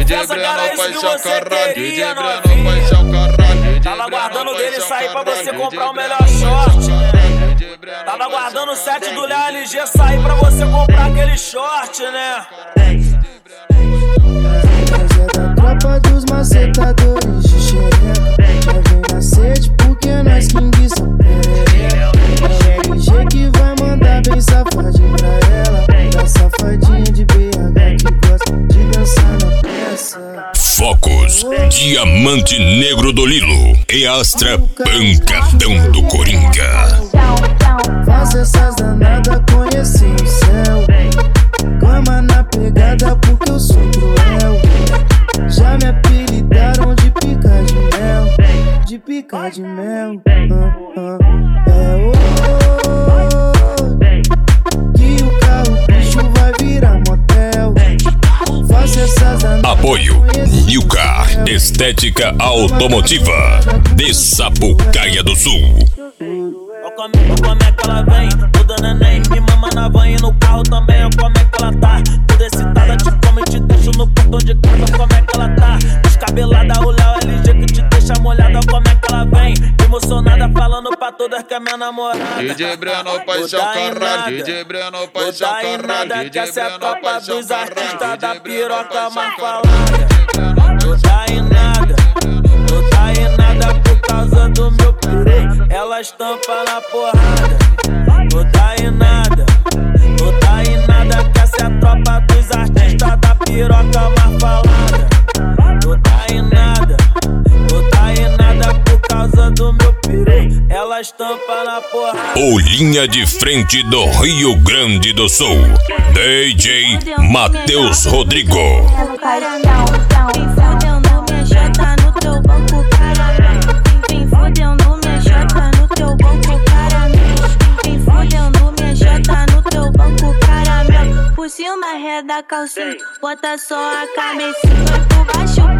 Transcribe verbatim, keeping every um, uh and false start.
confessa que era isso que você queria, novinha. Tava aguardando dele sair pra você comprar o melhor short, né? Tava aguardando o set do Léo L G sair pra você comprar aquele short, né? Tropa dos macetadores de xereca, já vem na sede porque nós king são perereca. É o L G que vai mandar bem safadinho pra ela, da safadinha de B H que gosta de dançar na peça. Focos, Diamante Negro do Lilo e Astra Pancadão do Coringa. Faz essas danadas conhecer o céu, cama na pegada porque eu sou cruel. Já me apelidaram de pica de mel, de pica de mel. uh, uh. É hoje que o carro bicho vai virar motel. Faça essas danadas. Apoio New Car Estética Automotiva de Sapucaia do Sul. Olha como, como é que ela vem, toda neném, me mama na van e no carro também. Olha como é que ela tá, toda excitada, te come e te deixo no portão de casa. Como é que ela tá, descabelada, o Léo L G que te deixa molhada. Olha como é que ela vem, emocionada, falando pra todas que é minha namorada. D J Breno, paixão caralho, D J Breno, paixão caralho, que essa é a tropa dos artistas da piroca mais falada. Não dá em nada, não dá em nada por causa do meu piru. Elas tampam na porrada, não dá em nada, não dá em nada que essa é a tropa dos artistas da piroca mais falada. Não dá em nada, não dá em nada por causa do meu piru. Elas tampam na porrada. O linha de frente do Rio Grande do Sul, D J Matheus Rodrigo. Por cima ré da calcinha, bota só a cabecinha. Por baixo